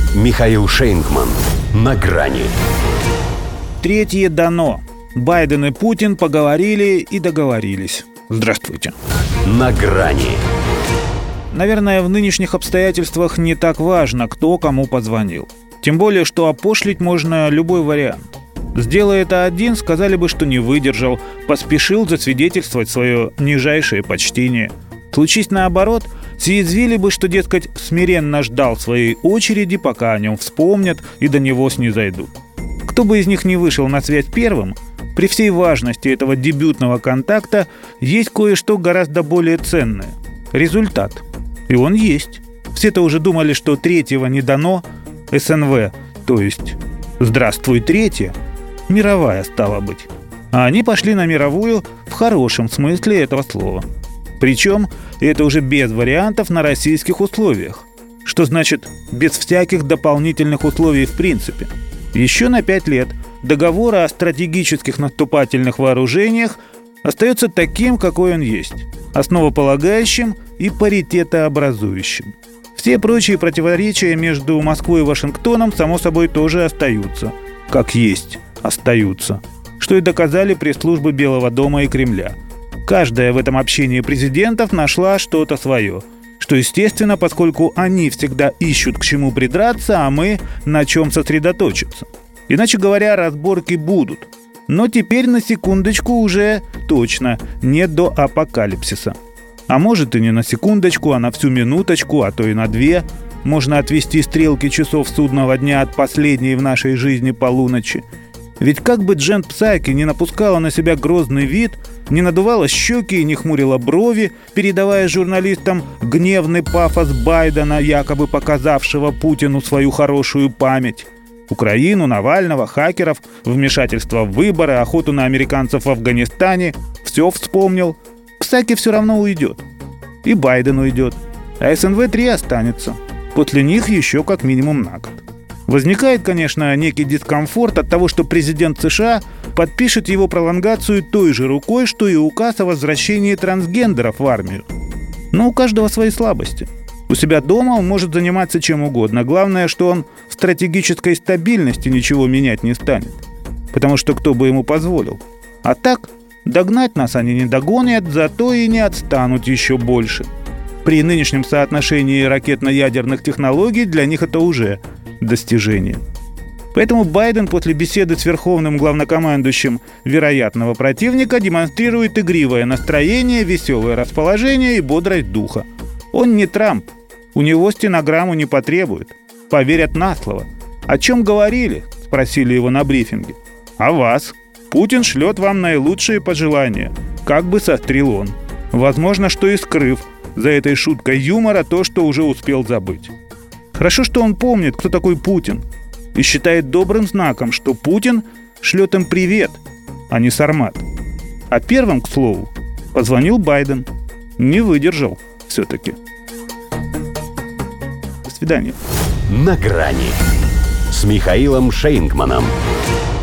Михаил Шейнгман. На грани. Третье дано. Байден и Путин поговорили и договорились. Здравствуйте. На грани. Наверное, в нынешних обстоятельствах не так важно, кто кому позвонил. Тем более, что опошлить можно любой вариант. Сделай это один, сказали бы, что не выдержал, поспешил засвидетельствовать свое нижайшее почтение. Случись наоборот, съязвили бы, что, дескать, смиренно ждал своей очереди, пока о нем вспомнят и до него снизойдут. Кто бы из них не вышел на связь первым, при всей важности этого дебютного контакта есть кое-что гораздо более ценное – результат. И он есть. Все-то уже думали, что третьего не дано, СНВ, то есть «Здравствуй, третья», мировая стала быть. А они пошли на мировую в хорошем смысле этого слова. Причем это уже без вариантов на российских условиях. Что значит без всяких дополнительных условий в принципе. Еще на 5 лет договор о стратегических наступательных вооружениях остается таким, какой он есть, основополагающим и паритетообразующим. Все прочие противоречия между Москвой и Вашингтоном, само собой, тоже остаются. Как есть, остаются. Что и доказали пресс-службы Белого дома и Кремля. Каждая в этом общении президентов нашла что-то свое. Что естественно, поскольку они всегда ищут к чему придраться, а мы на чем сосредоточиться. Иначе говоря, разборки будут. Но теперь на секундочку уже точно не до апокалипсиса. А может и не на секундочку, а на всю минуточку, а то и на 2. Можно отвести стрелки часов судного дня от последней в нашей жизни полуночи. Ведь как бы Джен Псаки не напускала на себя грозный вид, не надувала щеки и не хмурила брови, передавая журналистам гневный пафос Байдена, якобы показавшего Путину свою хорошую память. Украину, Навального, хакеров, вмешательство в выборы, охоту на американцев в Афганистане. Все вспомнил. Псаки все равно уйдет. И Байден уйдет. А СНВ-3 останется. После них еще как минимум на год. Возникает, конечно, некий дискомфорт от того, что президент США подпишет его пролонгацию той же рукой, что и указ о возвращении трансгендеров в армию. Но у каждого свои слабости. У себя дома он может заниматься чем угодно. Главное, что он в стратегической стабильности ничего менять не станет. Потому что кто бы ему позволил. А так, догнать нас они не догонят, зато и не отстанут еще больше. При нынешнем соотношении ракетно-ядерных технологий для них это уже достижение. Поэтому Байден после беседы с верховным главнокомандующим вероятного противника демонстрирует игривое настроение, веселое расположение и бодрость духа. Он не Трамп. У него стенограмму не потребуют. Поверят на слово. «О чем говорили?» – спросили его на брифинге. «О вас. Путин шлет вам наилучшие пожелания», – как бы сострил он. Возможно, что и скрыв за этой шуткой юмора то, что уже успел забыть. Хорошо, что он помнит, кто такой Путин, и считает добрым знаком, что Путин шлет им привет, а не сармат. А первым, к слову, позвонил Байден. Не выдержал все-таки. До свидания. На грани с Михаилом Шейнгманом.